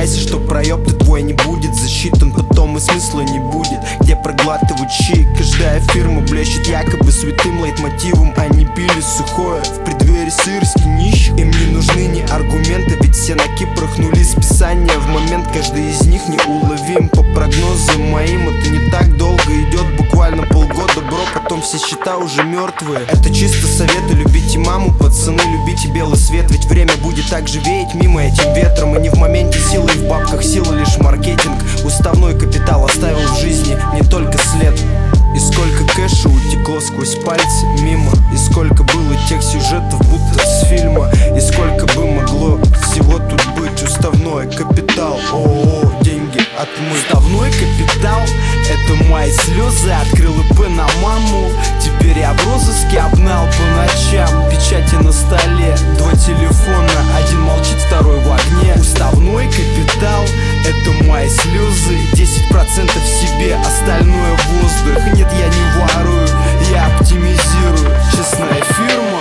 старайся, что проеб ты твой не будет засчитан, потом и смысла не будет. Где проглатывать щи, каждая фирма блещет якобы святым лейтмотивом. Они пили сухое в преддверии сырости нищих. Им не нужны ни аргументы, ведь все на кипрах нули списания. В момент каждый из них неуловим. По прогнозам моим это не так долго идет, буквально полгода, бро, потом все счета уже мертвые. Это чисто советы, любите маму, пацаны, любите белый свет. Ведь время будет так же веять мимо этим ветром. И не в моменте силы, и в бабках сила лишь маркетинг. Уставной капитал оставил в жизни не только след. И сколько кэша утекло сквозь пальцы мимо. И сколько было тех сюжетов, будто с фильма. И сколько бы могло всего тут быть. Уставной капитал, ООО, деньги отмыть. Уставной капитал, это мои слезы. Открыл ИП на маму, теперь я в розыске. Обнал по ночам, печати на столе. Два телефона, один молчит, второй в огне. Уставной капитал, это мои слезы. 10% себе, остальное воздух. Нет, я не ворую, я оптимизирую. Честная фирма,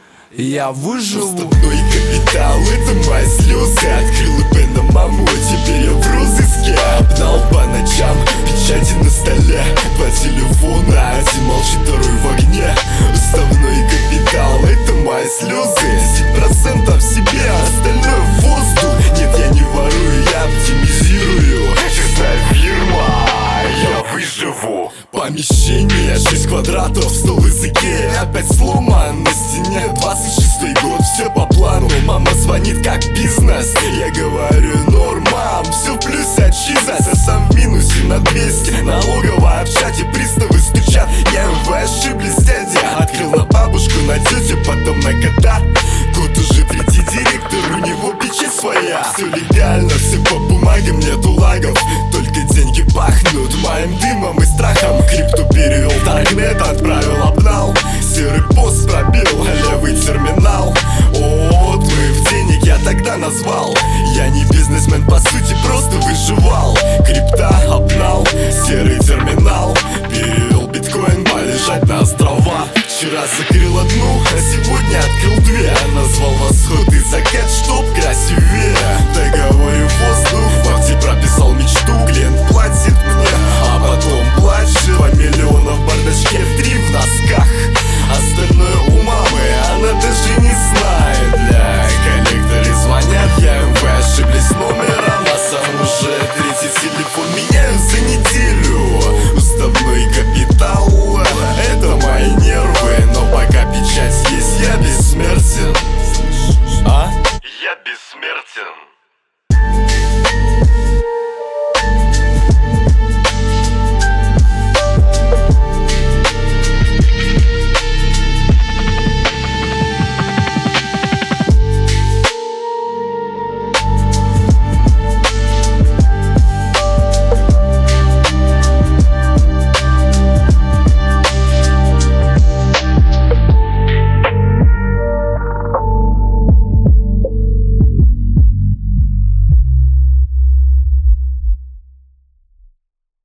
я выживу. Уставной капитал, это мои слезы. Открыл ИП на маму, теперь я в розыске. Обнал по ночам, печати на столе. Два телефона, один молчит, второй в огне. Уставной капитал, это мои слезы. 10% себе, остальное воздух. Нет, я не ворую, я оптимизирую. Честная фирма, я выживу. Помещение 6 квадратов, стол из Икеи опять сломан. На стене 26-й год, все по плану. Мама звонит как бизнес, я говорю норма. Все в плюсе, отчиза, я сам в минусе на 200. Налоговая в чате, приставы стучат. ЕМВ ошиблись, дядя. Открыл на бабушку, на тетю, потом на кота. Год уже третий директор, у него печать своя. Все легально, все по бумагам, нету лагов.